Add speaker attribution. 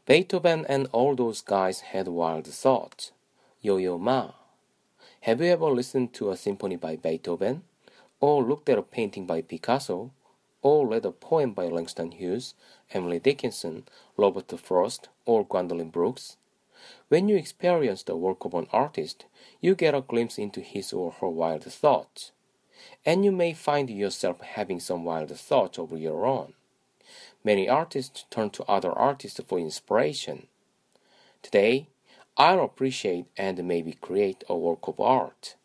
Speaker 1: Beethoven and all those guys had wild thoughts. Yo-Yo Ma. Have you ever listened to a symphony by Beethoven? Or looked at a painting by Picasso? Or read a poem by Langston Hughes, Emily Dickinson, Robert Frost, or Gwendolyn Brooks? When you experience the work of an artist, you get a glimpse into his or her wild thoughts. And you may find yourself having some wild thoughts of your own. Many artists turn to other artists for inspiration. Today, I'll appreciate and maybe create a work of art.